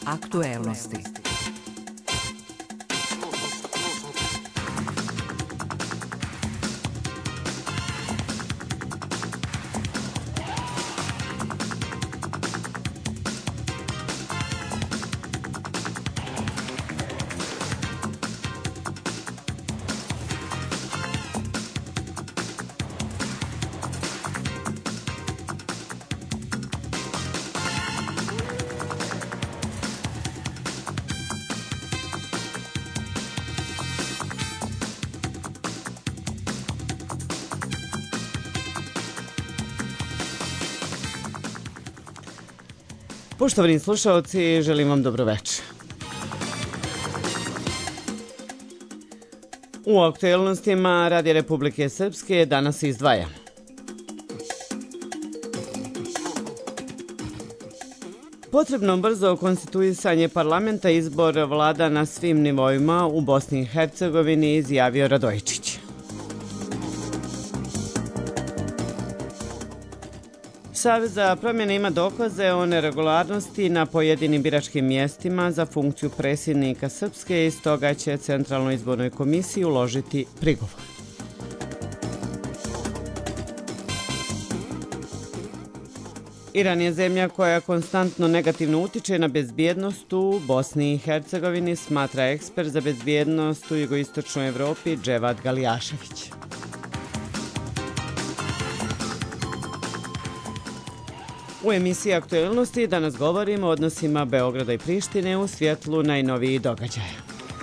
Aktuelnosti. Poštovani slušaoci, želim vam dobroveče. U aktuelnostima Radija Republike Srpske danas izdvaja. Potrebno brzo konstituisanje parlamenta, izbor vlada na svim nivoima u Bosni i Hercegovini, izjavio Radojičić. Savez za promjene ima dokaze o neregularnosti na pojedinim biračkim mjestima za funkciju predsjednika Srpske i stoga će Centralnoj izbornoj komisiji uložiti prigovor. Iran je zemlja koja konstantno negativno utiče na bezbjednost u Bosni i Hercegovini, smatra ekspert za bezbjednost u jugoistočnoj Evropi Dževad Galijašević. U emisiji Aktuelnosti danas govorimo o odnosima Beograda i Prištine u svjetlu najnovijih događaja.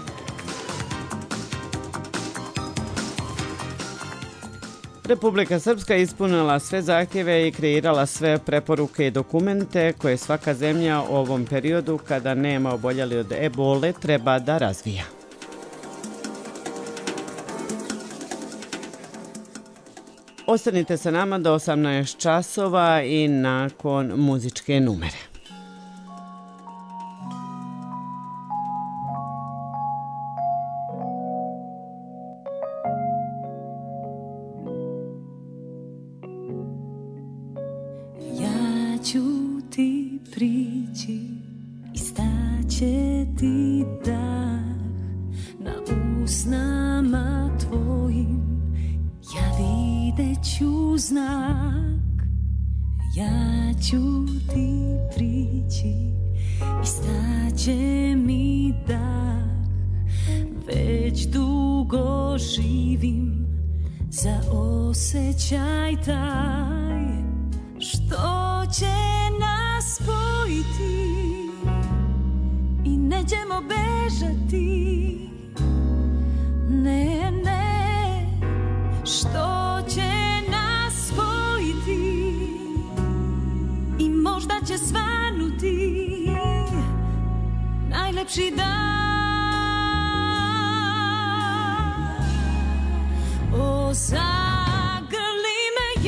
Republika Srpska ispunila sve zahtjeve i kreirala sve preporuke i dokumente koje svaka zemlja u ovom periodu, kada nema oboljeli od ebole, treba da razvija. Ostanite sa nama do 18 časova i nakon muzičke numere. Ja ću ti prići i staće ti dah na usnama tvojim. Ja videću znak, ja ću ti prići i staće mi dah. Već dugo živim za osjećaj taj, što će nas spojiti i nećemo bežati. Ne, ne, što će nas spojiti i možda će svanuti najlepši dan. O, zagrli me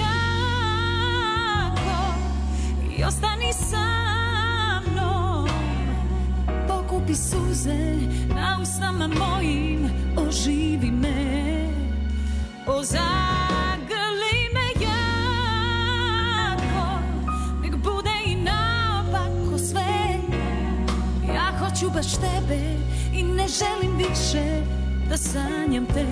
jako i ostani sa mnom. Pokupi suze na usnama mojim, oživi me. O, zagrli me jako, nek bude i naopako sve. Ja hoću baš tebe i ne želim više da sanjam te.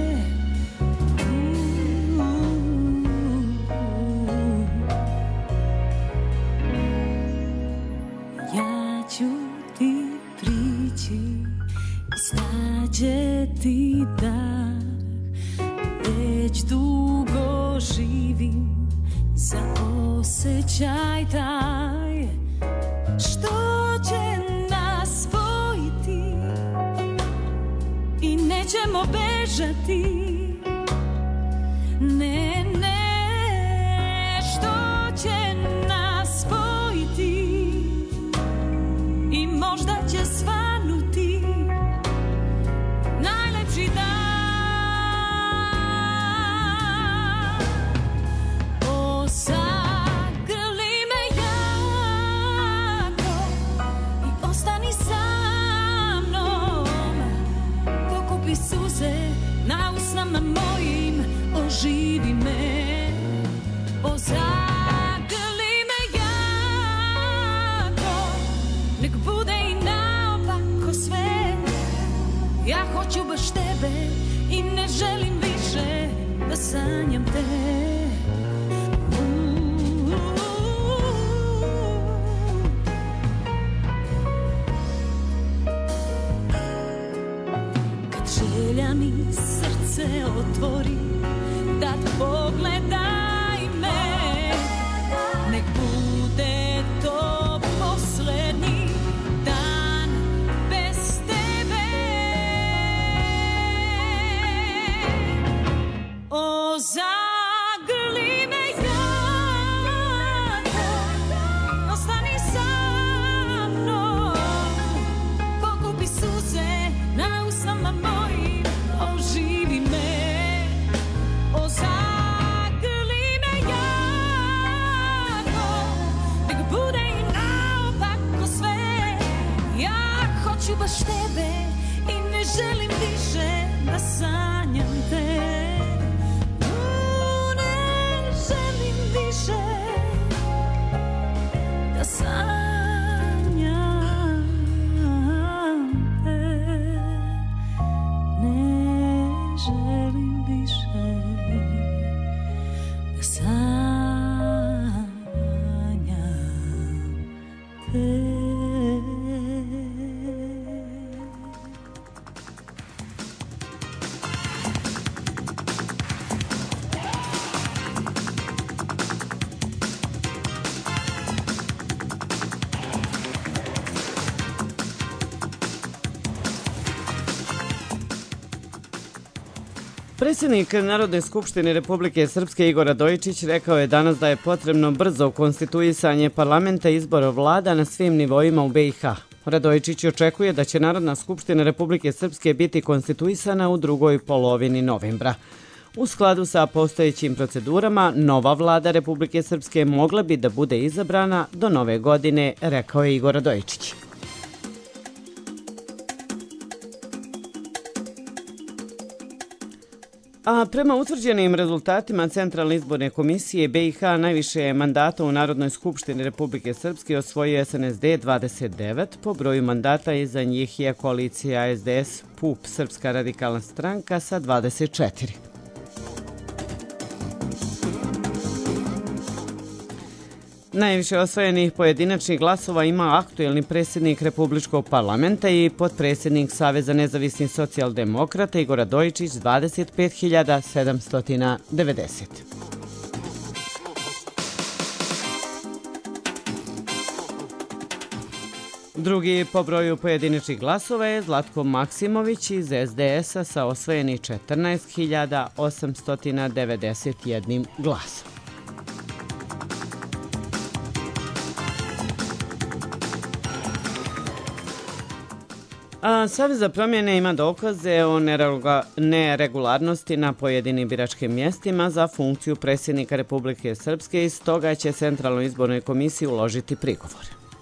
Ja ću ti prići i staće ti dah. Već dugo živim za osjećaj taj, što će nas spojiti i nećemo bežati. Ne, ne, što će nas spojiti i možda će svanuti najlepši dan. Suze na usnama baš tebe i ne želim više da sanjam te. Ne želim više da sanjam te. Ne želim više da sanjam te. Predsjednik Narodne skupštine Republike Srpske Igor Radojičić rekao je danas da je potrebno brzo konstituisanje parlamenta i izbora vlada na svim nivoima u BiH. Radojičić očekuje da će Narodna skupština Republike Srpske biti konstituisana u drugoj polovini novembra. U skladu sa postojećim procedurama, nova vlada Republike Srpske mogla bi da bude izabrana do nove godine, rekao je Igor Radojičić. A prema utvrđenim rezultatima Centralne izborne komisije BiH najviše mandata u Narodnoj skupštini Republike Srpske osvojio SNSD 29, po broju mandata iza njih je koalicija SDS PUP Srpska radikalna stranka sa 24. Najviše osvojenih pojedinačnih glasova ima aktuelni predsjednik Republičkog parlamenta i potpredsjednik Saveza nezavisnih socijaldemokrata Igor Radojičić 25.790. Drugi po broju pojedinačnih glasova je Zlatko Maksimović iz SDS-a sa osvojenih 14.891 glasom. Savez za promjene ima dokaze o neregularnosti na pojedinim biračkim mjestima za funkciju predsjednika Republike Srpske i stoga će Centralnoj izbornoj komisiji uložiti prigovor.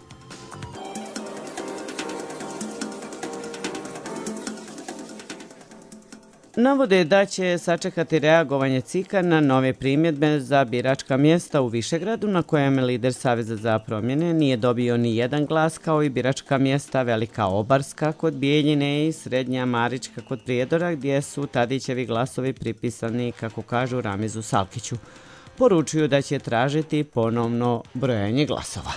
Navode da će sačekati reagovanje CIK-a na nove primjedbe za biračka mjesta u Višegradu, na kojem lider Saveza za promjene nije dobio ni jedan glas, kao i biračka mjesta Velika Obarska kod Bijeljine i Srednja Marička kod Prijedora, gdje su Tadićevi glasovi pripisani, kako kažu, Ramizu Salkiću. Poručuju da će tražiti ponovno brojanje glasova.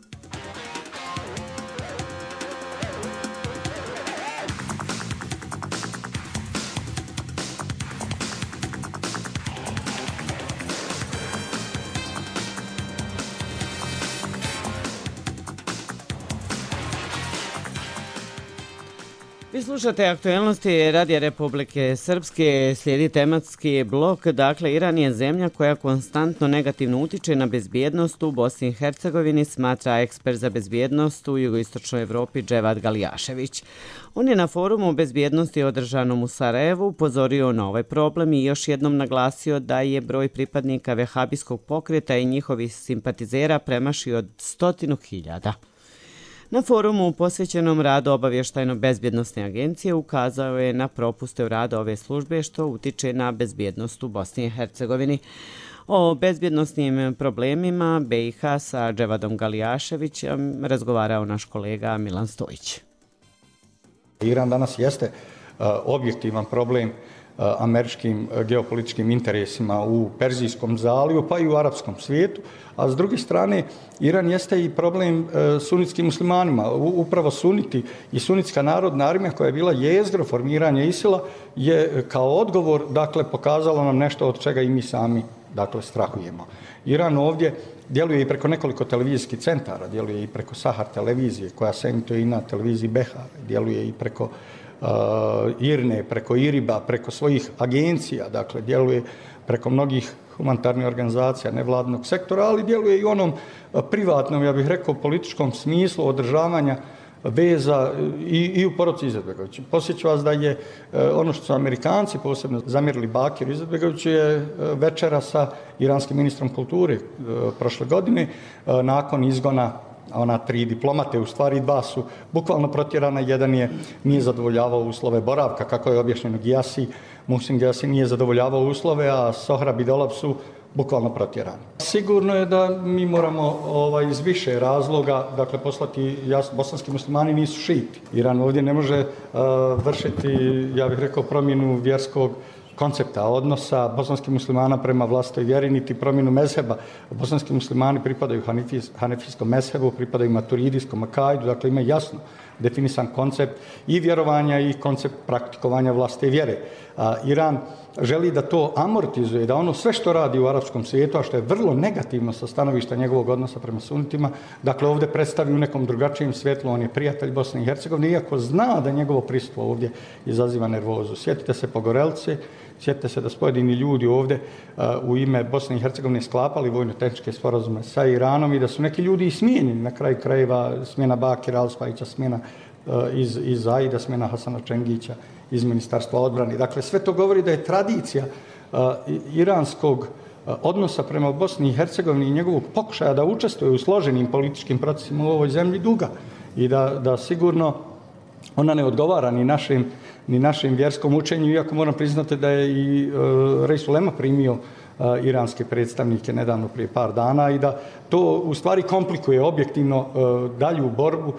Vi slušate aktuelnosti Radija Republike Srpske, slijedi tematski blok. Dakle, Iran je zemlja koja konstantno negativno utiče na bezbjednost u Bosni i Hercegovini, smatra ekspert za bezbjednost u jugoistočnoj Evropi Dževad Galijašević. On je na forumu o bezbjednosti održanom u Sarajevu upozorio na ovaj problem i još jednom naglasio da je broj pripadnika vehabijskog pokreta i njihovih simpatizera premašio od 100.000. Na forumu posvećenom radu obavještajno-bezbjednostne agencije ukazao je na propuste u radu ove službe što utiče na bezbjednost u Bosni i Hercegovini. O bezbjednostnim problemima BiH sa Dževadom Galijaševićem razgovarao naš kolega Milan Stojić. Iran danas jeste objektivan problem američkim geopolitičkim interesima u Perzijskom zalivu, pa i u arapskom svijetu, a s druge strane Iran jeste i problem sunitskim muslimanima. Upravo suniti i sunitska narodna armija koja je bila jezgro formiranja ISIL-a je kao odgovor pokazala nam nešto od čega i mi sami strahujemo. Iran ovdje djeluje i preko nekoliko televizijskih centara, djeluje i preko Sahar televizije koja se emituje i na televiziji Behar, djeluje i preko IRNE, preko IRIB-a, preko svojih agencija, djeluje preko mnogih humanitarnih organizacija, nevladinog sektora, ali djeluje i u onom privatnom, ja bih rekao, političkom smislu održavanja veza i u porodci Izetbegovića. Posjeću vas da je ono što su Amerikanci posebno zamjerili Bakiru Izetbegoviću je večera sa iranskim ministrom kulture prošle godine nakon izgona ona 3 diplomate, u stvari 2 su bukvalno protjerana, jedan nije zadovoljavao uslove boravka, kako je objašnjeno Gijasi, Muhsin Gijasi nije zadovoljavao uslove, a Sohrab i Dolab su bukvalno protjerani. Sigurno je da mi moramo iz više razloga, dakle, poslati, bosanski muslimani nisu šiti. Iran ovdje ne može vršiti, ja bih rekao, promjenu vjerskog koncepta odnosa bosanskih muslimana prema vlastitoj vjeri, niti promjenu mezheba. Bosanski muslimani pripadaju hanefijskom mezhebu, pripadaju maturidijskom akaidu, dakle ima jasno definisan koncept i vjerovanja i koncept praktikovanja vlastite vjere. Iran želi da to amortizuje, da ono sve što radi u arapskom svijetu, a što je vrlo negativno sa stanovišta njegovog odnosa prema sunitima, dakle ovdje predstavi u nekom drugačijem svjetlu, on je prijatelj Bosne i Hercegovine, iako zna da njegovo prisustvo ovdje izaziva nervozu. Sjetite se Pogorelce, sjetite se da su pojedini ljudi ovdje u ime Bosne i Hercegovine sklapali vojno-tehničke sporazume sa Iranom i da su neki ljudi i smijenjeni. Na kraju krajeva smjena Bakira Alspajića, smjena iz Aida, smjena Hasana Čengića iz Ministarstva odbrane. Dakle, sve to govori da je tradicija iranskog odnosa prema Bosni i Hercegovini i njegovog pokušaja da učestvuje u složenim političkim procesima u ovoj zemlji duga i da sigurno ona ne odgovara ni našem vjerskom učenju, iako moram priznati da je i Reis Ulema primio iranske predstavnike nedavno prije par dana i da to u stvari komplikuje objektivno dalju borbu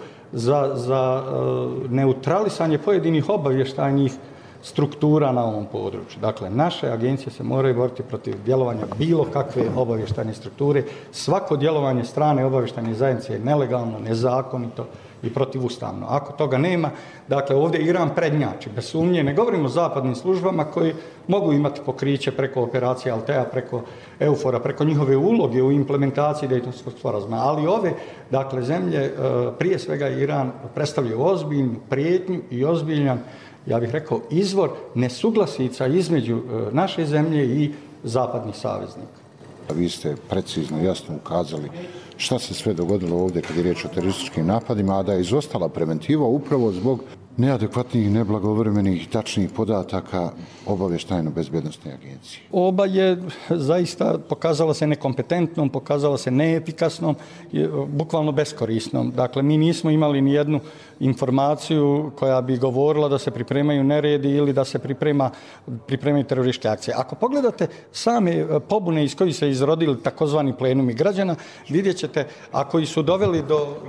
za neutralisanje pojedinih obavještajnih struktura na ovom području. Dakle, naše agencije se moraju boriti protiv djelovanja bilo kakve obavještajne strukture. Svako djelovanje strane obavještajne zajednice je nelegalno, nezakonito i protivustavno. Ako toga nema, dakle, ovdje Iran prednjači, bez sumnje. Ne govorimo o zapadnim službama koji mogu imati pokriće preko operacije Altea, preko Eufora, preko njihove uloge u implementaciji Dejtonskog sporazuma. Ali ove, dakle, zemlje, prije svega Iran, predstavljaju ozbiljnu prijetnju i ozbiljan, ja bih rekao, izvor nesuglasica između naše zemlje i zapadnih saveznika. Vi ste precizno, jasno ukazali šta se sve dogodilo ovdje kad je riječ o terorističkim napadima, a da je izostala preventiva upravo zbog neadekvatnih, neblagovremenih i tačnih podataka obavještajno-bezbjednosne agencije. Oba je zaista pokazala se nekompetentnom, pokazala se neefikasnom, bukvalno beskorisnom. Dakle, mi nismo imali ni jednu informaciju koja bi govorila da se pripremaju neredi ili da se pripremaju terorističke akcije. Ako pogledate same pobune iz kojih se izrodili takozvani plenumi građana, vidjet ćete, a koji su doveli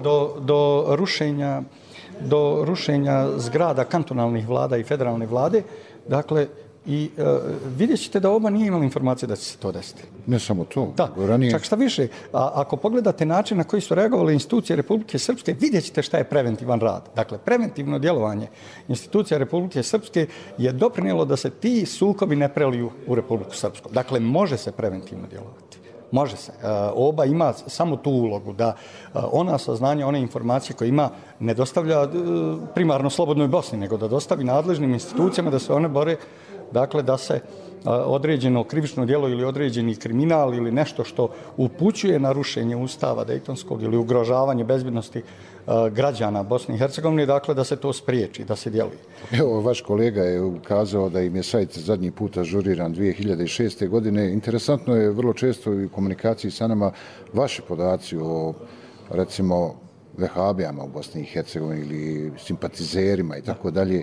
do rušenja zgrada kantonalnih vlada i federalne vlade, dakle, i vidjet ćete da oba nije imala informacije da će se to desiti. Ne samo to. Da, čak šta više, ako pogledate način na koji su reagovale institucije Republike Srpske, vidjet ćete šta je preventivan rad. Dakle, preventivno djelovanje institucija Republike Srpske je doprinijelo da se ti sukobi ne preliju u Republiku Srpsku. Dakle, može se preventivno djelovati. Može se. Oba ima samo tu ulogu da ona saznanja, one informacije koje ima ne dostavlja primarno Slobodnoj Bosni, nego da dostavi nadležnim institucijama da se one bore, dakle da se određeno krivično djelo ili određeni kriminal ili nešto što upućuje na rušenje Ustava Dejtonskog ili ugrožavanje bezbjednosti građana Bosne i Hercegovine, dakle da se to spriječi, da se djeluje. Evo, vaš kolega je ukazao da im je sajt zadnji put ažuriran 2006. godine. Interesantno je vrlo često i u komunikaciji sa nama vaši podaci o, recimo, vehabijama u Bosni i Hercegovini ili simpatizerima i tako dalje.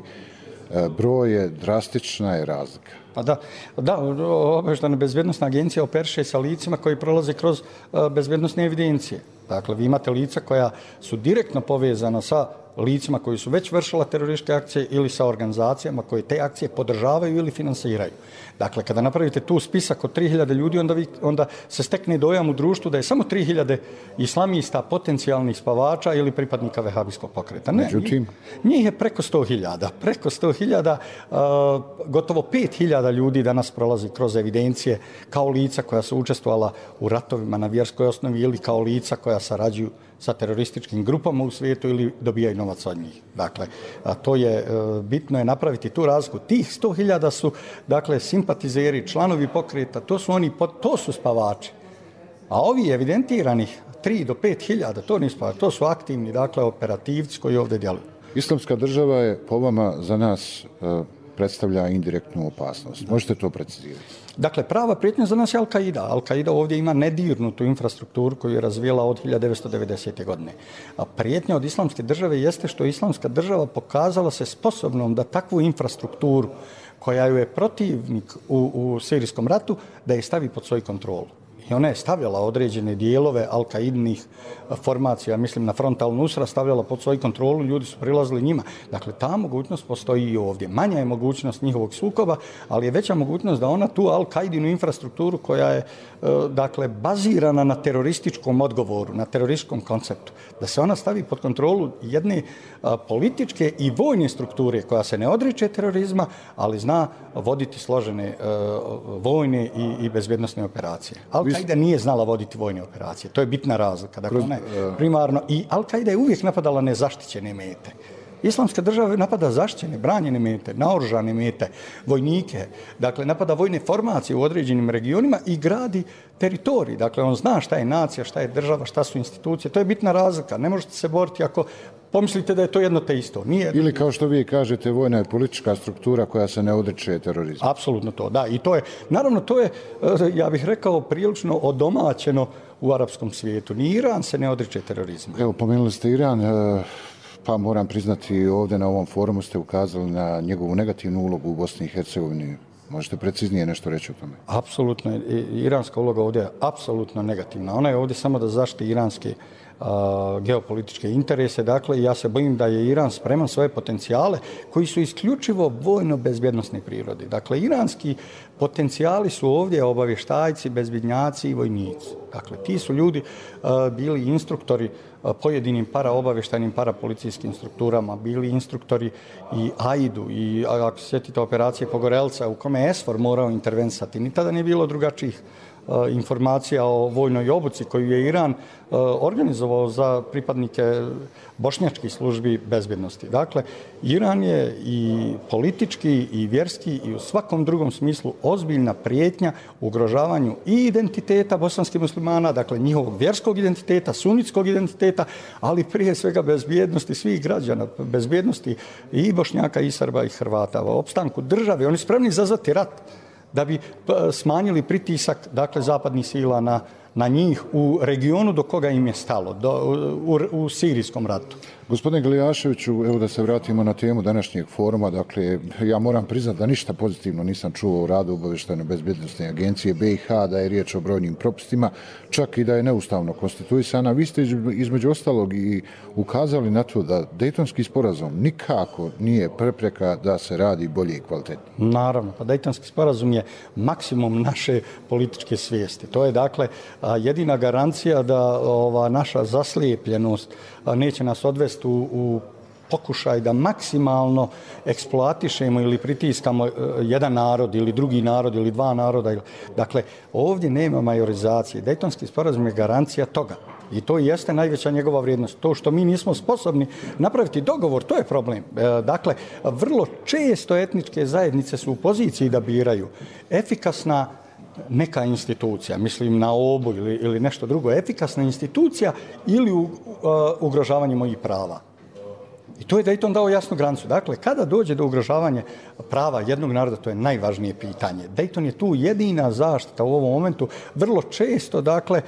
Broj je, drastična je razlika. Pa da, obavještajna bezbjednosna agencija operiše sa licima koji prolaze kroz bezbjednosne evidencije. Dakle, vi imate lica koja su direktno povezana sa licima koji su već vršila terorističke akcije ili sa organizacijama koje te akcije podržavaju ili finansiraju. Dakle, kada napravite tu spisak od 3000 ljudi, onda se stekne dojam u društvu da je samo 3000 islamista, potencijalnih spavača ili pripadnika vehabijskog pokreta. Ne, njih je preko 100.000. Preko 100.000, gotovo 5.000 ljudi danas prolazi kroz evidencije kao lica koja su učestvovala u ratovima na vjerskoj osnovi ili kao lica koja sarađuju sa terorističkim grupama u svijetu ili dobijaju novac od njih. Dakle, to je bitno je napraviti tu razliku. Tih 100.000 su, dakle, simpatizeri, članovi pokreta, to su spavači. A ovi evidentiranih 3 do 5.000, to nisu spavači, to su aktivni, dakle, operativci koji ovdje djeluju. Islamska država je po vama za nas predstavlja indirektnu opasnost. Možete to precizirati? Dakle, prava prijetnja za nas je Al-Qaida. Al-Qaida ovdje ima nedirnutu infrastrukturu koju je razvijela od 1990. godine. A prijetnja od islamske države jeste što je islamska država pokazala se sposobnom da takvu infrastrukturu koja ju je protivnik u sirijskom ratu, da je stavi pod svoju kontrolu. I ona je stavljala određene dijelove Al-Qaidnih formacija, mislim na front Al-Nusra, stavljala pod svoju kontrolu, ljudi su prilazili njima. Dakle, ta mogućnost postoji i ovdje. Manja je mogućnost njihovog sukoba, ali je veća mogućnost da ona tu Al-Qaidinu infrastrukturu koja je dakle, bazirana na terorističkom odgovoru, na terorističkom konceptu, da se ona stavi pod kontrolu jedne političke i vojne strukture koja se ne odriče terorizma, ali zna voditi složene vojne i bezbjednosne operacije. Al-Qaida nije znala voditi vojne operacije. To je bitna razlika. Dakle, ona je primarno. I Al-Qaida je uvijek napadala nezaštićene mete. Islamska država napada zaštićene, branjene mete, naoružane mete, vojnike. Dakle, napada vojne formacije u određenim regionima i gradi teritorij. Dakle, on zna šta je nacija, šta je država, šta su institucije. To je bitna razlika. Ne možete se boriti ako pomislite da je to jedno te isto. Nije. Ili kao što vi kažete, vojna je politička struktura koja se ne odriče terorizma. Apsolutno to, da. I to je, naravno, to je, ja bih rekao, prilično odomaćeno u arapskom svijetu. Ni Iran se ne odriče terorizma. Evo, pomenuli ste Iran, pa moram priznati ovdje na ovom forumu ste ukazali na njegovu negativnu ulogu u Bosni i Hercegovini. Možete preciznije nešto reći o tome? Apsolutno. Iranska uloga ovdje je apsolutno negativna. Ona je ovdje samo da zaštiti iranske geopolitičke interese. Dakle, ja se bojim da je Iran spreman svoje potencijale koji su isključivo vojno-bezbjednosne prirode. Dakle, iranski potencijali su ovdje obavještajci, bezbjednjaci i vojnici. Dakle, ti su ljudi bili instruktori pojedinim paraobavještajnim, parapolicijskim strukturama, bili instruktori i AID-u i ako se sjetite operacije Pogorelca u kome je SFOR morao intervensati, ni tada nije bilo drugačijih informacija o vojnoj obuci koju je Iran organizovao za pripadnike bošnjačkih službi bezbjednosti. Dakle, Iran je i politički i vjerski i u svakom drugom smislu ozbiljna prijetnja ugrožavanju i identiteta bosanskih muslimana, dakle njihovog vjerskog identiteta, sunitskog identiteta, ali prije svega bezbjednosti svih građana, bezbjednosti i Bošnjaka, i Srba, i Hrvata, u opstanku države. Oni spremni izazvati rat da bi smanjili pritisak, dakle, zapadnih sila na njih u regionu do koga im je stalo, u sirijskom ratu. Gospodine Galijaševiću, evo da se vratimo na temu današnjeg foruma. Dakle, ja moram priznati da ništa pozitivno nisam čuo o radu Obavještajno-bezbjednosne agencije BiH, da je riječ o brojnim propustima, čak i da je neustavno konstituisana. Vi ste između ostalog i ukazali na to da Dejtonski sporazum nikako nije prepreka da se radi bolje i kvalitetnije. Naravno, pa Dejtonski sporazum je maksimum naše političke svijesti. To je dakle jedina garancija da naša zaslijepljenost neće nas odvesti u pokušaj da maksimalno eksploatišemo ili pritiskamo jedan narod ili drugi narod ili dva naroda. Dakle, ovdje nema majorizacije. Dejtonski sporazum je garancija toga. I to jeste najveća njegova vrijednost. To što mi nismo sposobni napraviti dogovor, to je problem. Dakle, vrlo često etničke zajednice su u poziciji da biraju efikasna neka institucija, mislim na OBU ili nešto drugo, efikasna institucija ili ugrožavanje mojih prava. I to je Dejton dao jasnu granicu. Dakle, kada dođe do ugrožavanja prava jednog naroda, to je najvažnije pitanje. Dejton je tu jedina zaštita u ovom momentu. Vrlo često, dakle,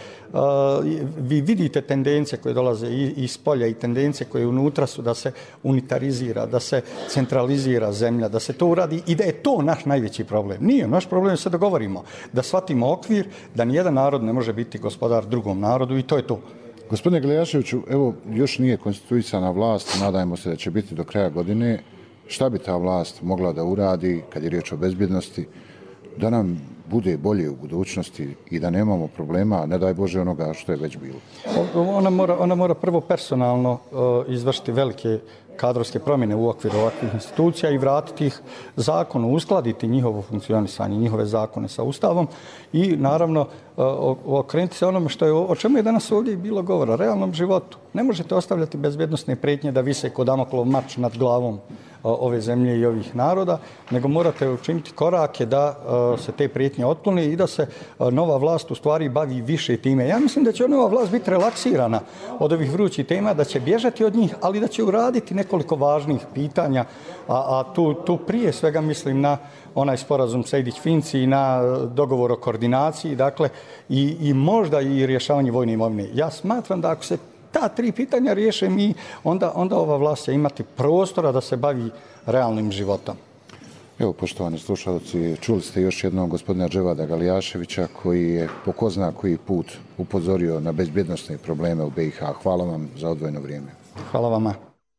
vi vidite tendencije koje dolaze iz polja i tendencije koje unutra su da se unitarizira, da se centralizira zemlja, da se to uradi i da je to naš najveći problem. Nije, naš problem je se dogovorimo, da shvatimo okvir, da nijedan narod ne može biti gospodar drugom narodu i to je to. Gospodine Galijaševiću, evo, još nije konstituisana vlast, nadajmo se da će biti do kraja godine. Šta bi ta vlast mogla da uradi, kad je riječ o bezbjednosti, da nam bude bolje u budućnosti i da nemamo problema, ne daj Bože, onoga što je već bilo? Ona mora prvo personalno izvršiti velike kadrovske promjene u okviru ovakvih institucija i vratiti ih zakonu, uskladiti njihovo funkcionisanje, njihove zakone sa Ustavom i naravno okrenuti se onome o čemu je danas ovdje bilo govora, realnom životu. Ne možete ostavljati bezbjednosne prijetnje da vise kod Damoklov mač nad glavom ove zemlje i ovih naroda, nego morate učiniti korake da se te prijetnje otklone i da se nova vlast u stvari bavi više time. Ja mislim da će nova vlast biti relaksirana od ovih vrućih tema, da će bježati od njih, ali da će uraditi nekoliko važnih pitanja, a tu prije svega mislim na onaj sporazum Sejdić-Finci i na dogovor o koordinaciji, dakle, i možda i rješavanje vojne imovine. Ja smatram da ako se ta 3 pitanja riješe mi, onda ova vlast će imati prostora da se bavi realnim životom. Evo, poštovani slušalci, čuli ste još jednom gospodina Dževada Galijaševića koji je po ko zna koji put upozorio na bezbjednosne probleme u BiH. Hvala vam za odvojeno vrijeme. Hvala vama.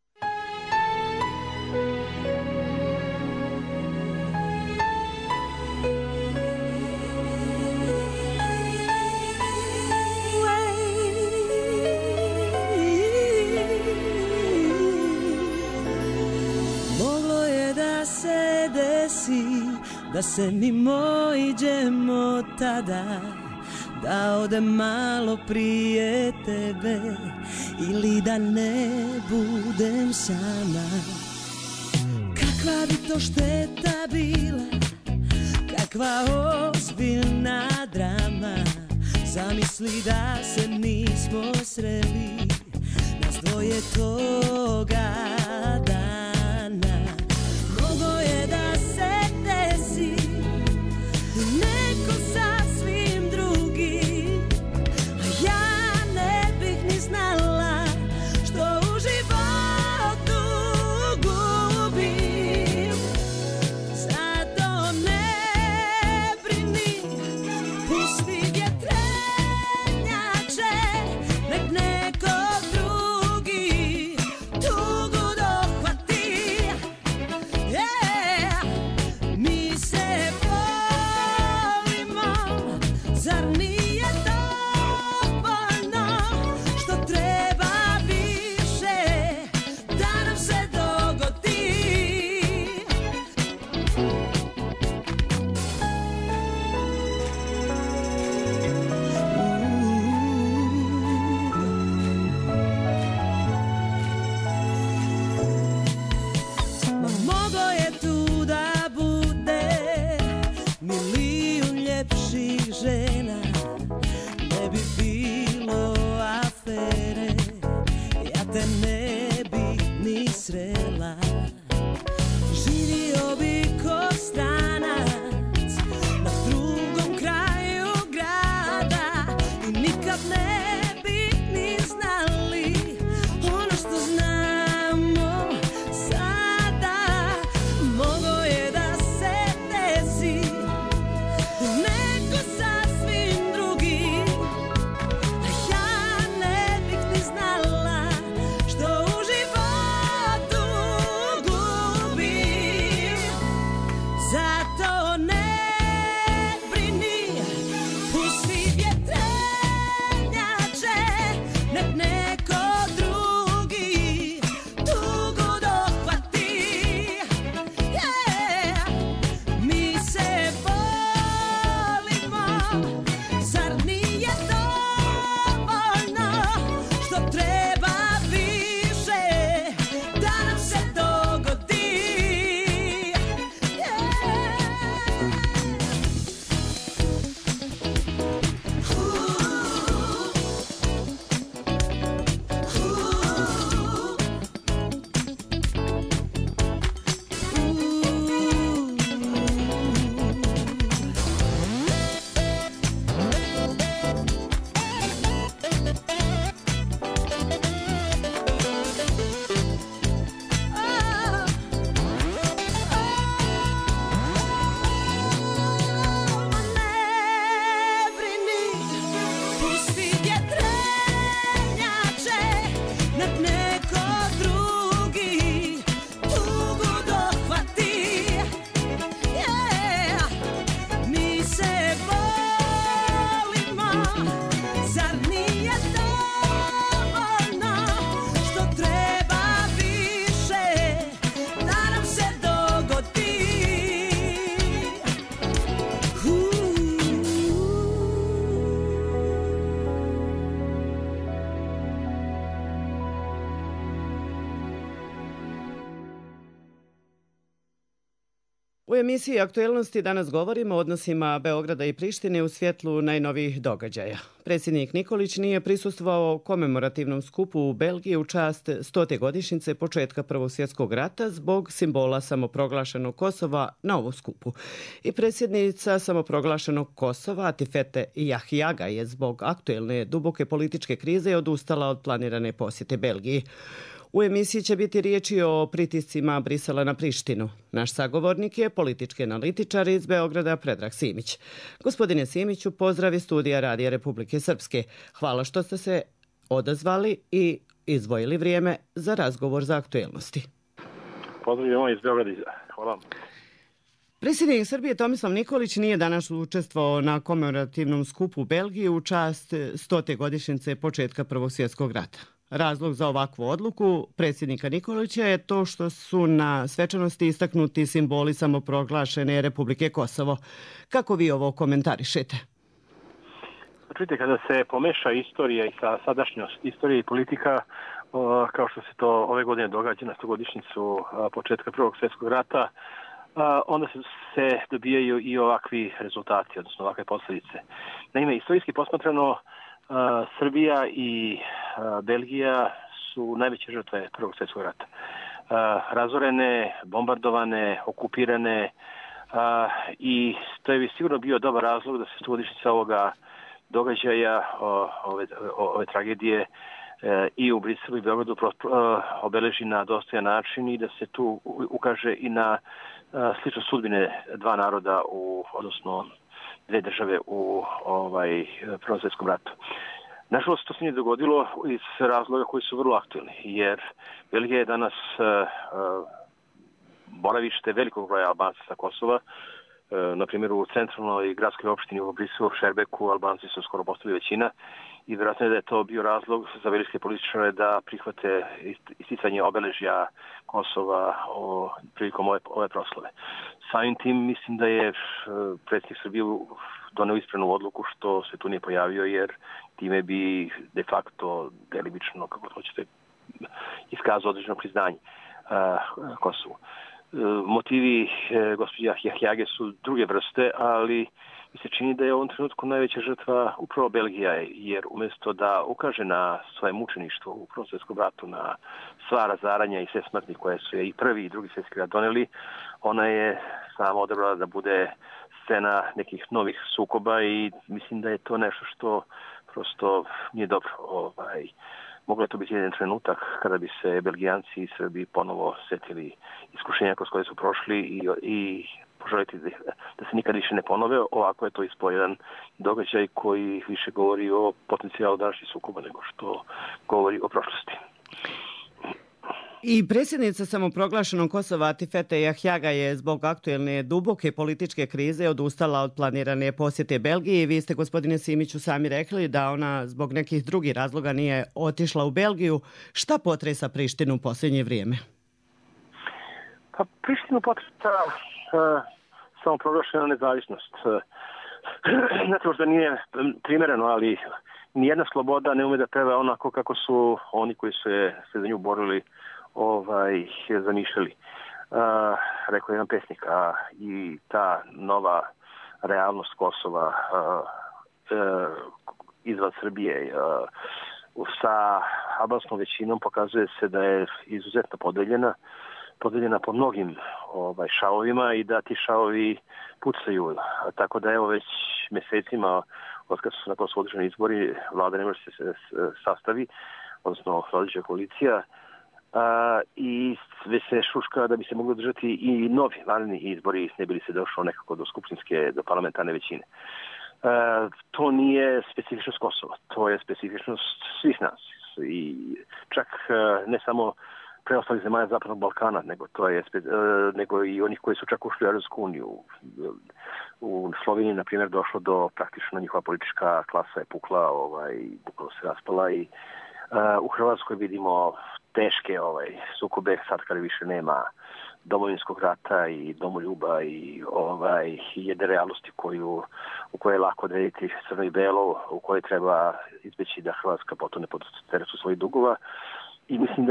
Da se mi mojiđemo tada, da odem malo prije tebe ili da ne budem sama. Kakva bi to šteta bila, kakva ozbiljna drama. Zamisli da se nismo sreli, nas dvoje toga dana. Mogo je da se desi neko sasvim drugi, a ja ne bih ni znala što u životu gubim. Zato ne brini, pusti vjetrenjače, nek neko drugi U emisiji Aktuelnosti danas govorimo o odnosima Beograda i Prištine u svjetlu najnovijih događaja. Predsjednik Nikolić nije prisustvovao komemorativnom skupu u Belgiji u čast 100. godišnjice početka Prvog svjetskog rata zbog simbola samoproglašenog Kosova na ovom skupu. I predsjednica samoproglašenog Kosova Atifete Jahjaga je zbog aktuelne duboke političke krize odustala od planirane posjete Belgiji. U emisiji će biti riječi o pritiscima Brisela na Prištinu. Naš sagovornik je politički analitičar iz Beograda Predrag Simić. Gospodine Simiću, pozdrav iz studija Radija Republike Srpske. Hvala što ste se odazvali i izdvojili vrijeme za razgovor za aktuelnosti. Pozdrav iz Beograda. Hvala. Predsjednik Srbije Tomislav Nikolić nije danas učestvovao na komemorativnom skupu u Belgiji u čast 100. godišnjice početka Prvog svjetskog rata. Razlog za ovakvu odluku predsjednika Nikolića je to što su na svečanosti istaknuti simboli samoproglašene Republike Kosovo. Kako vi ovo komentarišete? Čujte, kada se pomeša istorija i sadašnjost, istorija i politika, kao što se to ove godine događa na 100-godišnjicu početka Prvog svjetskog rata, onda se dobijaju i ovakvi rezultati, odnosno ovakve posljedice. Naime, istorijski posmatrano, Srbija i Belgija su najveće žrtve Prvog svjetskog rata. Razorene, bombardovane, okupirane i to je sigurno bio dobar razlog da se 100-godišnjica ovoga događaja, ove tragedije i u Briselu i Beogradu obeleži na dostojan način i da se tu ukaže i na sličnost sudbine dva naroda, odnosno dve države u Prvom svjetskom ratu. Nažalost, to se nije dogodilo iz razloga koji su vrlo aktualni, jer Belgija je danas boravište velikog broja Albanaca sa Kosova. Na primjer, u centralnoj gradskoj opštini u Briselu, Šerbeku, Albanci su skoro postali većina i vjerojatno je da je to bio razlog za belgijske političare da prihvate isticanje obeležja Kosova prilikom ove proslave. Samim tim mislim da je predsjednik Srbije doneo ispravnu odluku što se tu nije pojavio, jer time bi de facto delimično, kako hoćete, iskazao određeno priznanje Kosovu. Motivi gospođa Jahjage su druge vrste, ali mi se čini da je u ovom trenutku najveća žrtva upravo Belgija, jer umjesto da ukaže na svoje mučeništvo u Prvom svjetskom ratu, na sva razaranja i sve smrti koje su je i Prvi i Drugi svjetski rat doneli, ona je sama odabrala da bude scena nekih novih sukoba i mislim da je to nešto što prosto nije dobro. Moglo je to biti jedan trenutak kada bi se Belgijanci i Srbi ponovo setili iskušenja kroz koje su prošli i poželiti da se nikad više ne ponove. Ovako je to ispao jedan događaj koji više govori o potencijalu današnjih sukoba nego što govori o prošlosti. I predsjednica samoproglašenog Kosova Atifete Jahjaga je zbog aktuelne duboke političke krize odustala od planirane posjete Belgiji. Vi ste, gospodine Simiću, sami rekli da ona zbog nekih drugih razloga nije otišla u Belgiju. Šta potresa Prištinu u posljednje vrijeme? Pa Prištinu potresa samoproglašena nezavisnost. Znate, možda nije primjereno, ali nijedna sloboda ne ume da peva onako kako su oni koji su se za nju borili zamišljali. Rekao je jedan pesnik, i ta nova realnost Kosova izvan Srbije sa albanskom većinom pokazuje se da je izuzetno podeljena po mnogim šavovima i da ti šavovi pucaju. Tako da evo već mjesecima od kad su na Kosovu održani izbori, vlada ne može se sastavi, odnosno vladajuća koalicija, i sve se šuška da bi se mogli održati i novi vanredni izbori, ne bi li se došlo nekako do parlamentarne većine. To nije specifičnost Kosova, to je specifičnost svih nas i čak ne samo preostalih zemalja Zapadnog Balkana, nego i onih koji su čak ušli u Europsku uniju. U Sloveniji, na primjer, došlo do praktično njihova politička klasa je pukla, bukvalno se raspala i u Hrvatskoj vidimo teške sukobe sad kada više nema domovinskog rata i domoljuba i jedne realnosti u kojoj je lako odrediti crno i belo, u kojoj treba izbeći da Hrvatska potone pod teretu svojih dugova. I mislim da je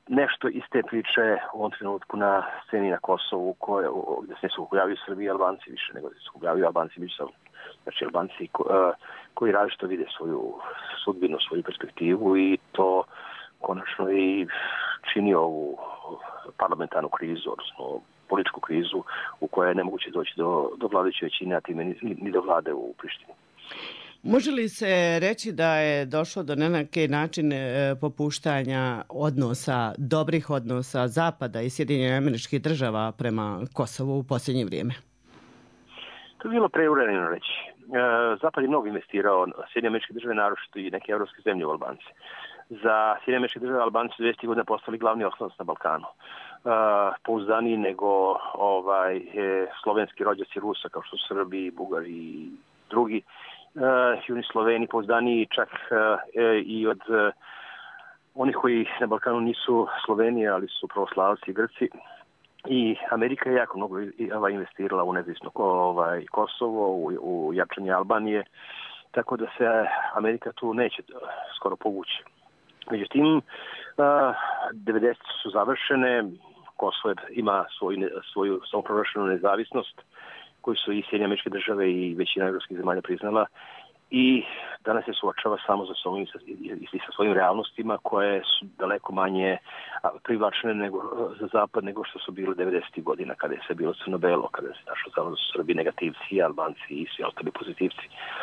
nešto iz te priče u ovom trenutku na sceni na Kosovu, gdje se ne sukobljavaju Srbi i Albanci više, nego se sukobljavaju Albanci međusobno. Znači, Albanci koji različito vide svoju sudbinu, svoju perspektivu i to konačno i čini ovu parlamentarnu krizu, odnosno političku krizu u kojoj je nemoguće doći do vladajuće većine, a time ni do vlade u Prištini. Može li se reći da je došlo do neki način popuštanja odnosa, dobrih odnosa Zapada i Sjedinjenih Američkih Država prema Kosovu u posljednje vrijeme? To je bilo preuranjeno reći. Zapad je mnogo investirao, Sjedinjene Američke Države, naročito i neke evropske zemlje u Albance. Za Sjedinjene Američke Države Albanci su 20 godina postali glavni oslonac na Balkanu. Pouzdaniji nego slovenski rođaci Rusa, kao što su Srbi, Bugari i drugi. Južni Sloveni pouzdaniji čak i od onih koji na Balkanu nisu Sloveni, ali su pravoslavci i Grci. I Amerika je jako mnogo investirala u nezavisno Kosovo, u jačanje Albanije, tako da se Amerika tu neće skoro povući. Međutim, 90 su završene, Kosovo ima svoju samoproglašenu nezavisnost, koju su i Sjedinjene Američke Države i većina evropskih zemalja priznala, i danas se suočava samo sa svojim realnostima koje su daleko manje privlačene za Zapad nego što su bile 90. godina, kada je sve bilo crno-belo, kada se našlo samo da su Srbi negativci, Albanci i svi ostali pozitivci.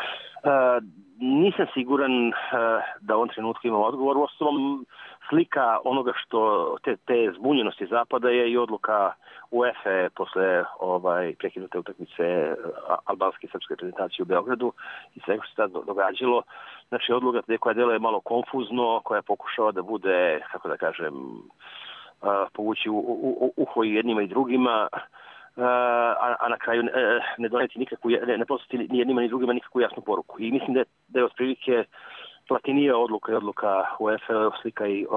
Nisam siguran da u ovom trenutku imamo odgovor. Uostalom, slika onoga što te zbunjenosti Zapada je i odluka UEFA posle prekinute utakmice albanske i srpske reprezentacije u Beogradu i svega što se tada događalo. Znači, odluka koja deluje malo konfuzno, koja pokušava da bude, kako da kažem, povući uho i jednima i drugima, a na kraju ne doneti ne poslati ni jednima ni drugima nikakvu jasnu poruku. I mislim da je otprilike Platinija odluka UEFA slika i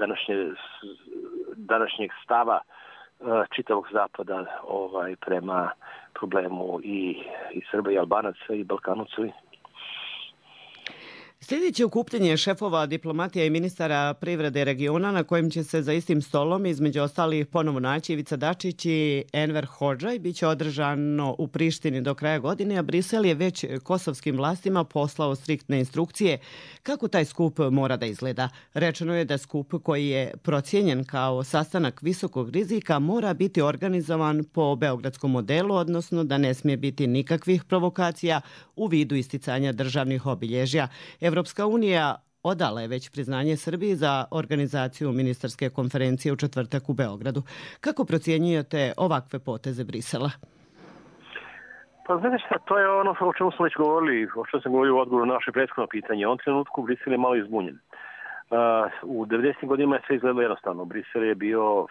današnjeg stava čitavog Zapada prema problemu i Srba i Albanaca i Balkanaca. Sljedeće okupljanje šefova diplomatija i ministara privrede regiona na kojem će se za istim stolom između ostalih ponovo naći Ivica Dačić i Enver Hodžaj biće održano u Prištini do kraja godine, a Brisel je već kosovskim vlastima poslao striktne instrukcije kako taj skup mora da izgleda. Rečeno je da skup koji je procijenjen kao sastanak visokog rizika mora biti organizovan po beogradskom modelu, odnosno da ne smije biti nikakvih provokacija u vidu isticanja državnih obilježja. Evropska unija odala je već priznanje Srbiji za organizaciju ministarske konferencije u četvrtak u Beogradu. Kako procjenjujete ovakve poteze Brisela? Pa znate šta, to je ono o čemu smo već govorili, o čemu sam govorio u odgovoru na naše prethodno pitanje. U ovom trenutku Brisel je malo izbunjen. U 90. godinama je sve izgledalo jednostavno. Brisel je bio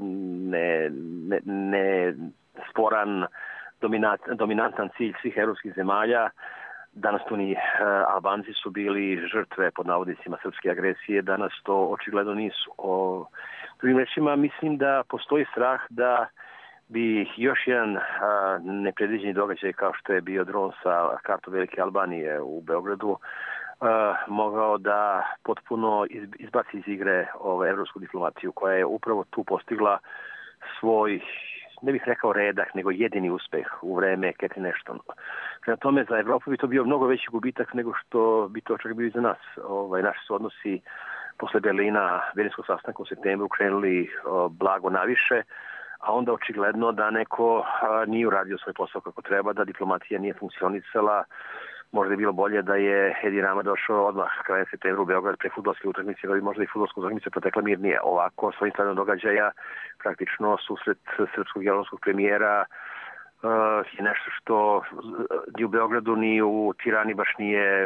nesporan, dominantan cilj svih evropskih zemalja. Danas tu ni Albanci su bili žrtve pod navodnicima srpske agresije, danas to očigledno nisu. Drugim rečima, mislim da postoji strah da bi još jedan nepredviđeni događaj kao što je bio dron sa kartom Velike Albanije u Beogradu mogao da potpuno izbaci iz igre evropsku diplomatiju koja je upravo tu postigla svoj, ne bih rekao redak, nego jedini uspeh u vreme Catherine Ashton. Prema tome, za Evropu bi to bio mnogo veći gubitak nego što bi to čak bio i za nas. Naši su odnosi posle Berlinskog sastanka u septembru krenuli blago naviše, a onda očigledno da neko nije uradio svoj posao kako treba, da diplomatija nije funkcionisala. Možda je bilo bolje da je Edi Rama došao odmah krajem septembra u Beograd pre fudbalske utakmice, da bi možda i fudbalska utakmica protekla mirnije. Ovako, svojim stavljom događaja, praktično susret srpskog i albanskog premijera je nešto što ni u Beogradu ni u Tirani baš nije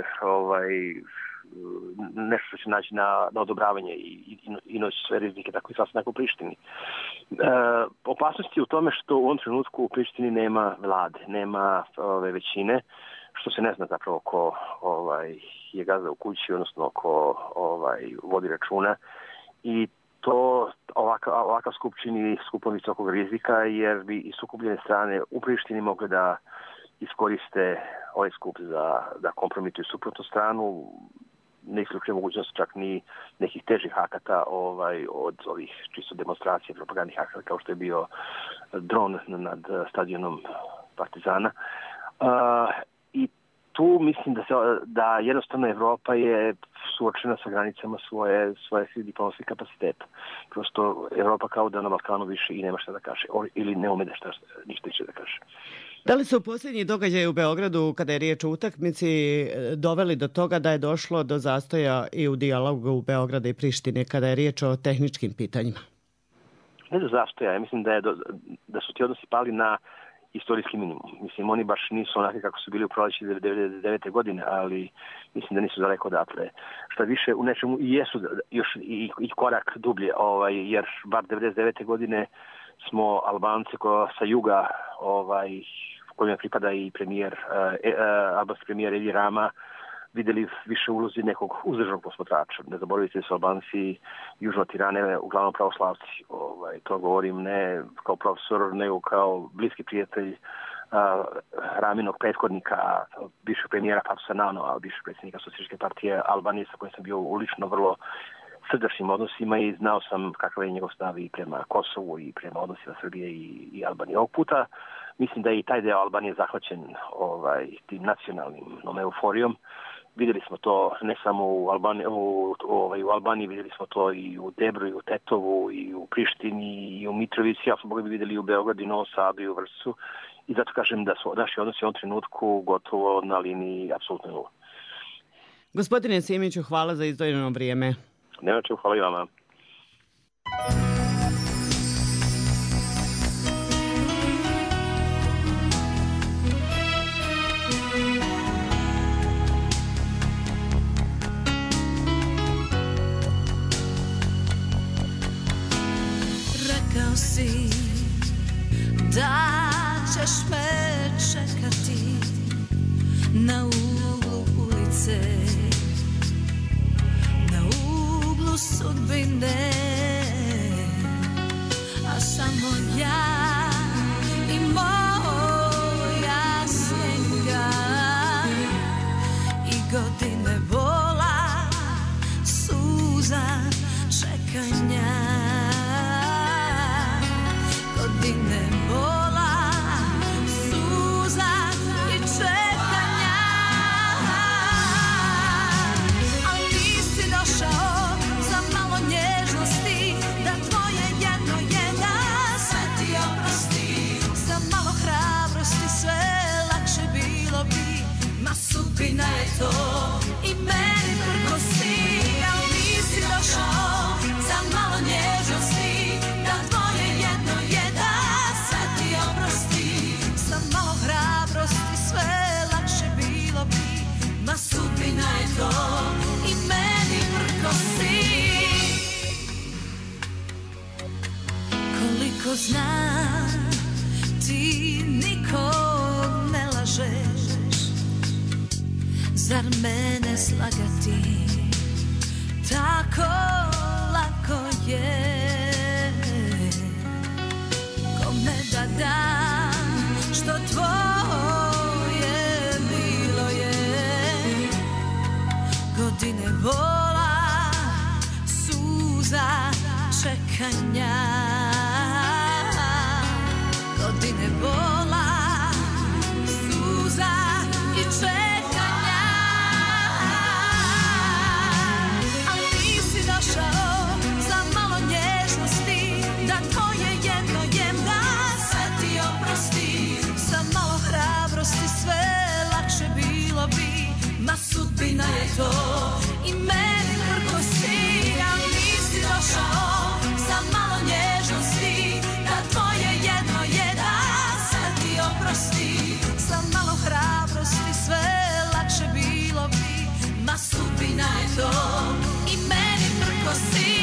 nešto što će naći na odobravanje i noći sve rizike tako i sastanak u Prištini. Opasnost je u tome što u ovom trenutku u Prištini nema vlade, nema većine, što se ne zna zapravo ko je gazda u kući, odnosno ko vodi računa, i to ovakav skup čini skupom visokog rizika, jer bi i sukobljene strane u Prištini mogle da iskoriste ovaj skup da kompromituju suprotnu stranu, ne isključuje mogućnost čak ni nekih težih akata od ovih čisto demonstracija, propagandnih akata, kao što je bio dron nad stadionom Partizana. I tu mislim da jednostavno Evropa je suočena sa granicama svoje diplomatskih kapaciteta. Prosto Evropa kao da na Balkanu više i nema šta da kaže, ili ne ume ništa više da kaže. Da li su posljednji događaji u Beogradu, kada je riječ o utakmici, doveli do toga da je došlo do zastoja i u dijalogu Beograda i Prištine kada je riječ o tehničkim pitanjima? Ne do zastoja, ja mislim da su ti odnosi pali na istorijski minimum. Mislim, oni baš nisu onake kako su bili u proleći 1999. godine, ali mislim da nisu daleko odatle. Šta više, u nečemu i jesu još i korak dublje, jer bar 1999. godine smo Albance sa juga, kojima pripada i albanski premijer Edi Rama, vidjeli više ulozi nekog uzdržnog posmatrača. Ne zaboravite da su Albanci južno od Tirane uglavnom pravoslavci. To govorim ne kao profesor, nego kao bliski prijatelj Raminog prethodnika, bivšeg premijera Fatusa Nanova, bivšeg predsjednika Socijalističke partije Albanije, sa kojim sam bio u lično vrlo srdačnim odnosima i znao sam kakav je njegov stav i prema Kosovu i prema odnosima Srbije i Albanije. Ovog puta mislim da je i taj deo Albanije zahvaćen tim nacionalnim euforijom. Vidjeli smo to ne samo u Albaniji, vidjeli smo to i u Debru, i u Tetovu, i u Prištini, i u Mitrovici, ja smo vidjeli i u Beogradu, i Novom Sadu, i u Vršcu. I zato kažem da su naši odnosi u ovom trenutku gotovo na liniji apsolutno nula. Gospodine Simiću, hvala za izdvojeno vrijeme. Nema čemu, hvala i vama. Rekao si da ćeš me čekati na uglu ulice, na uglu sudbine, a samo ja i moja snega i godine bola, suza čekanja. Godine bola, suza i čekanja. Ali nisi došao za malo nježnosti, da tvoje jedno sve ti oprosti. Za malo hrabrosti sve lakše bilo bi, ma sudbina je to i meni prkosi. Ali nisi došao za malo nježnosti, da tvoje jedno sve ti oprosti. Za malo hrabrosti sve lakše bilo bi, ma sudbina je to i meni prkosi. Koliko znam, ti nikog ne lažeš, zar mene slagati tako lako je? Kome da dam što tvoje bilo je? Godine bola, suza čekanja. Godine bola, suza i čekanja. Ali nisi došao za malo nježnosti, da tvoje jedno sve ti oprosti. Za malo hrabrosti sve lakše bilo bi, ma sudbina je to i meni prkosi. Ali nisi došao za malo nježnosti, da tvoje jedno sve ti oprosti. Za malo hrabrosti sve lakše bilo bi, ma sudbina je to i meni prkosi.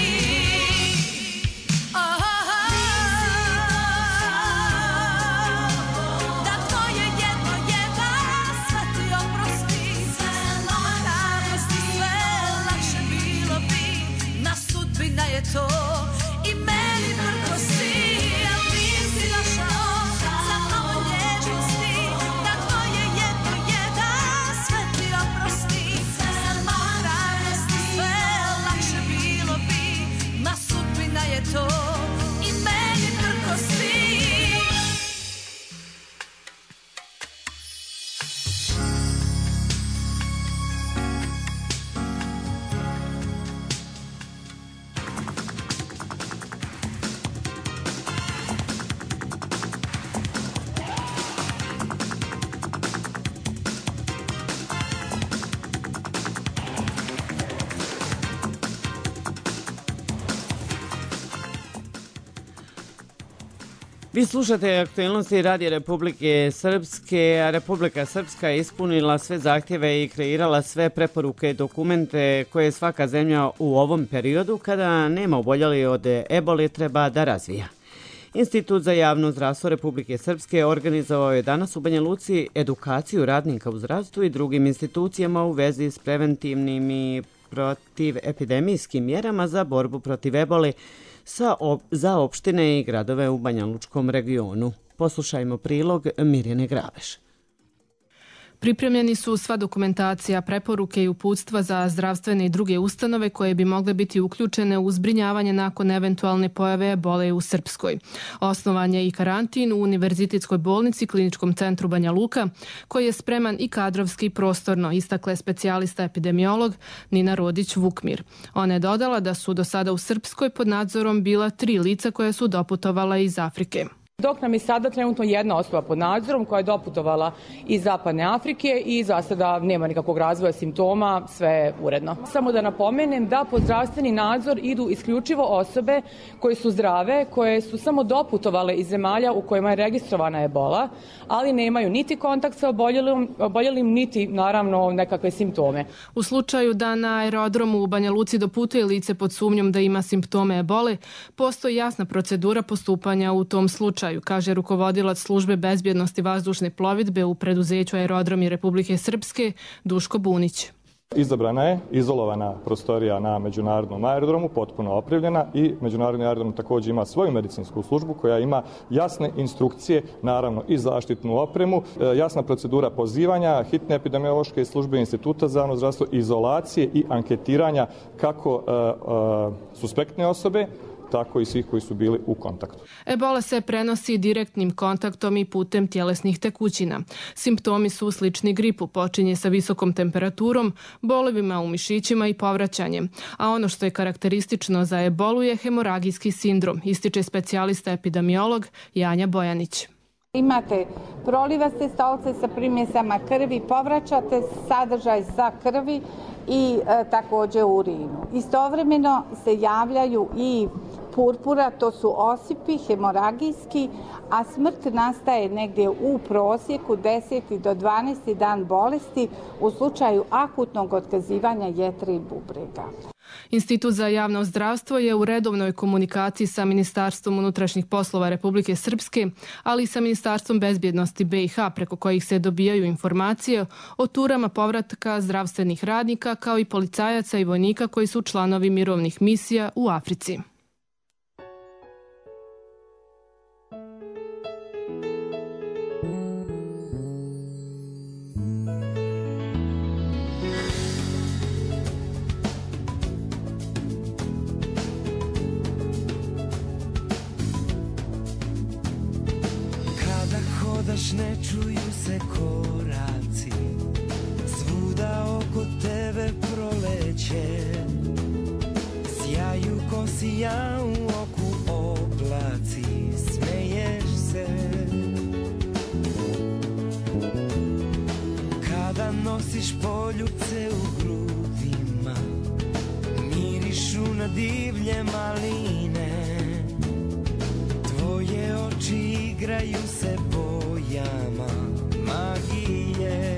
To i meni prkosi. Ali nisi došao za malo nježnosti, da tvoje jedno sve ti oprosti. Za malo hrabrosti sve lakše bilo Vi slušate aktualnosti Radija Republike Srpske, a Republika Srpska je ispunila sve zahtjeve i kreirala sve preporuke i dokumente koje svaka zemlja u ovom periodu, kada nema oboljelih od ebole, treba da razvija. Institut za javno zdravstvo Republike Srpske organizovao je danas u Banja Luci edukaciju radnika u zdravstvu i drugim institucijama u vezi s preventivnim i protivepidemijskim mjerama za borbu protiv ebole za opštine i gradove u Banja Lučkom regionu. Poslušajmo prilog Mirjane Graveš. Pripremljeni su sva dokumentacija, preporuke i uputstva za zdravstvene i druge ustanove koje bi mogle biti uključene u zbrinjavanje nakon eventualne pojave ebole u Srpskoj. Osnovan je i karantin u Univerzitetskoj bolnici Kliničkom centru Banja Luka, koji je spreman i kadrovski i prostorno, istakla je specijalista epidemiolog Nina Rodić-Vukmir. Ona je dodala da su do sada u Srpskoj pod nadzorom bila 3 lica koja su doputovala iz Afrike. Dok nam je sada trenutno jedna osoba pod nadzorom koja je doputovala iz Zapadne Afrike i za sada nema nikakvog razvoja simptoma, sve je uredno. Samo da napomenem da pod zdravstveni nadzor idu isključivo osobe koje su zdrave, koje su samo doputovale iz zemalja u kojima je registrovana ebola, ali nemaju niti kontakt sa oboljelim, niti naravno nekakve simptome. U slučaju da na aerodromu u Banja Luci doputuje lice pod sumnjom da ima simptome ebole, postoji jasna procedura postupanja u tom slučaju, kaže rukovodilac službe bezbjednosti vazdušne plovidbe u preduzeću Aerodromi Republike Srpske Duško Bunić. Izabrana je izolovana prostorija na međunarodnom aerodromu, potpuno opremljena, i međunarodni aerodrom također ima svoju medicinsku službu koja ima jasne instrukcije, naravno i zaštitnu opremu, jasna procedura pozivanja hitne epidemiološke službe Instituta za javno zdravstvo, izolacije i anketiranja kako suspektne osobe, tako i svih koji su bili u kontaktu. Ebola se prenosi direktnim kontaktom i putem tjelesnih tekućina. Simptomi su slični gripu, počinje sa visokom temperaturom, bolevima u mišićima i povraćanjem. A ono što je karakteristično za ebolu je hemoragijski sindrom, ističe specijalista epidemiolog Janja Bojanić. Imate prolivaste stolce sa primjesama krvi, povraćate sadržaj sa krvi i također urinu. Istovremeno se javljaju i purpura, to su osipi hemoragijski, a smrt nastaje negdje u prosjeku 10. do 12. dan bolesti u slučaju akutnog otkazivanja jetre i bubrega. Institut za javno zdravstvo je u redovnoj komunikaciji sa Ministarstvom unutrašnjih poslova Republike Srpske, ali i sa Ministarstvom bezbjednosti BiH, preko kojih se dobijaju informacije o turama povratka zdravstvenih radnika kao i policajaca i vojnika koji su članovi mirovnih misija u Africi. Ne čuju se koraci, svuda oko tebe proleće, sjaju ko sija u oku oblaci, smeješ se. Kada nosiš poljubce u grudima, mirišu na divlje maline, tvoje oči igraju se bojama magije.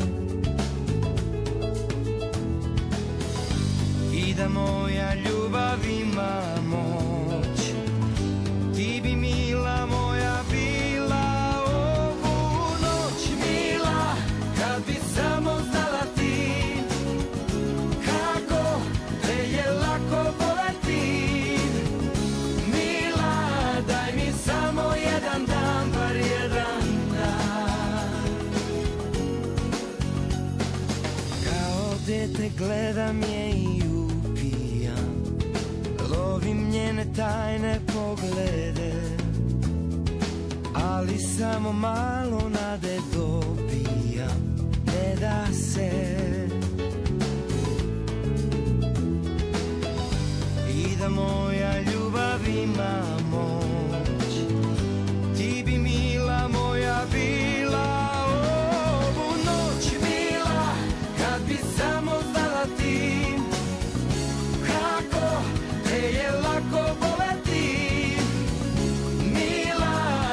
I da moja ljubav ima moć, ti bi mila moja bila ovu noć. Mila, kad bi samo znala ti kako te je lako voleti. Mila, daj mi samo jedan dan, bar jedan dan. Kao dete gledam je i upijam, lovim njene tajne poglede, ali samo malo nade dobijam, ne da se. I da moja ljubav ima moć, ti bi mila moja bila ovu noć. Mila, kad bi samo znala ti kako te je lako voleti. Mila,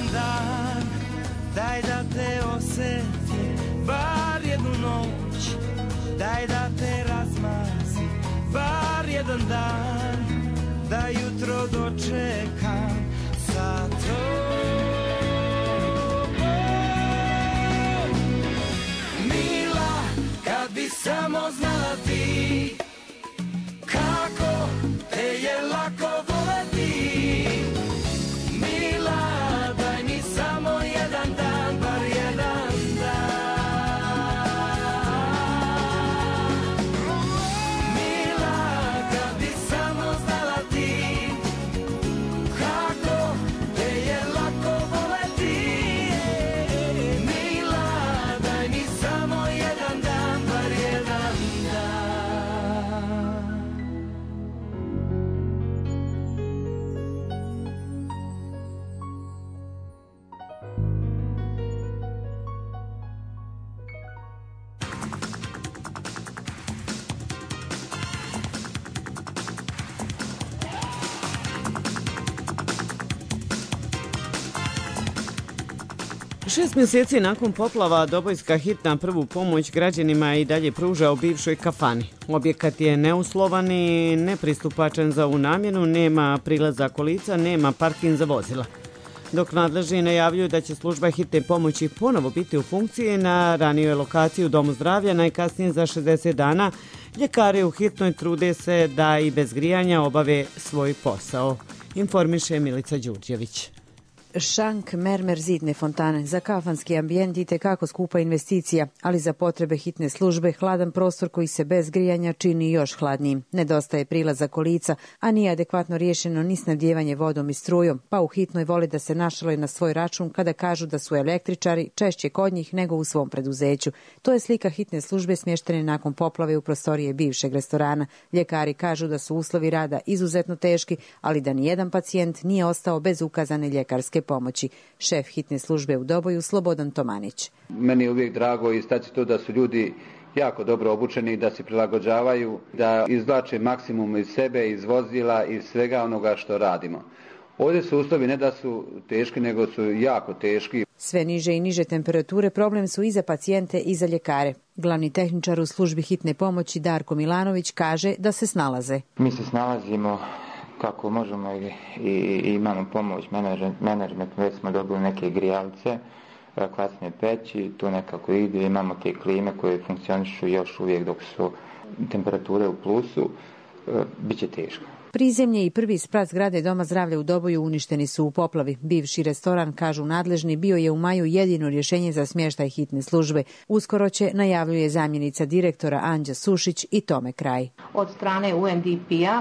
jedan dan, daj da te osjetim bar jednu noć, daj da te razmazim bar jedan dan, da jutro dočekam sa tobom. Mila, kad bi samo znala ti kako te je lako voleti. Mila, daj mi samo jedan dan, bar jedan dan. Mila, kad bi samo znala ti kako te je lako voleti. Mila, daj mi samo jedan dan, bar jedan dan. Šest mjeseci nakon poplava Dobojska hitna prvu pomoć građanima i dalje pruža u bivšoj kafani. Objekat je neuslovan i nepristupačan za ovu namjenu, nema prilaza kolica, nema parking za vozila. Dok nadležni najavljuju da će služba hitne pomoći ponovo biti u funkciji na ranijoj lokaciji u Domu zdravlja, najkasnije za 60 dana, ljekari u hitnoj trude se da i bez grijanja obave svoj posao, informiše Milica Đurđević. Šank, mermer, zidne fontane. Za kafanski ambijent itekako skupa investicija, ali za potrebe hitne službe hladan prostor koji se bez grijanja čini još hladnijim. Nedostaje prilaza kolica, a nije adekvatno riješeno ni snabdijevanje vodom i strujom, pa u hitnoj voli da se našale na svoj račun kada kažu da su električari češće kod njih nego u svom preduzeću. To je slika hitne službe smještene nakon poplave u prostorije bivšeg restorana. Ljekari kažu da su uslovi rada izuzetno teški, ali da nijedan pacijent nije ostao bez ukazane ljekarske pomoći. Šef hitne službe u Doboju Slobodan Tomanić. Meni je uvijek drago istaći to da su ljudi jako dobro obučeni, da se prilagođavaju, da izvlače maksimum iz sebe, iz vozila, iz svega onoga što radimo. Ovdje su uslovi ne da su teški, nego su jako teški. Sve niže i niže temperature problem su i za pacijente i za ljekare. Glavni tehničar u službi hitne pomoći Darko Milanović kaže da se snalaze. Mi se snalazimo kako možemo i imamo pomoć menadžment, već smo dobili neke grijalce, klasne peći, tu nekako ide, imamo te klime koje funkcionišu još uvijek dok su temperature u plusu, bit će teško. Prizemlje i prvi sprat zgrade Doma zdravlja u Doboju uništeni su u poplavi. Bivši restoran, kažu nadležni, bio je u maju jedino rješenje za smještaj hitne službe. Uskoro će, najavljuje zamjenica direktora Anđa Sušić, i tome kraj. Od strane UNDP-a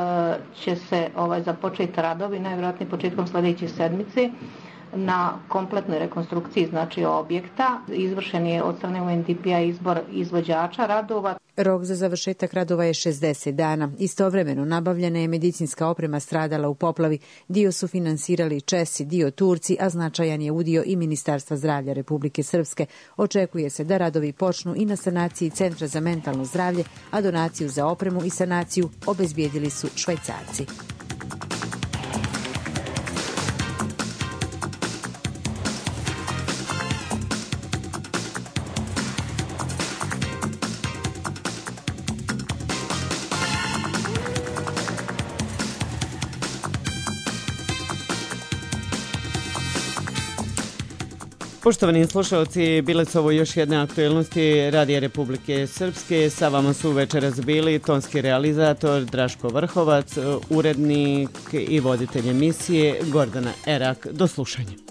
će se započeti radovi, najvjerojatnije početkom sljedeće sedmice, na kompletnoj rekonstrukciji objekta. Izvršen je od strane UNDP-a izbor izvođača radova. Rok za završetak radova je 60 dana. Istovremeno nabavljena je medicinska oprema stradala u poplavi. Dio su finansirali Česi, dio Turci, a značajan je udio i Ministarstva zdravlja Republike Srpske. Očekuje se da radovi počnu i na sanaciji Centra za mentalno zdravlje, a donaciju za opremu i sanaciju obezbijedili su Švajcarci. Poštovani slušalci, bile su ovo još jedne aktualnosti Radija Republike Srpske. Sa vama su večeras bili tonski realizator Draško Vrhovac, urednik i voditelj emisije Gordana Erak. Do slušanja.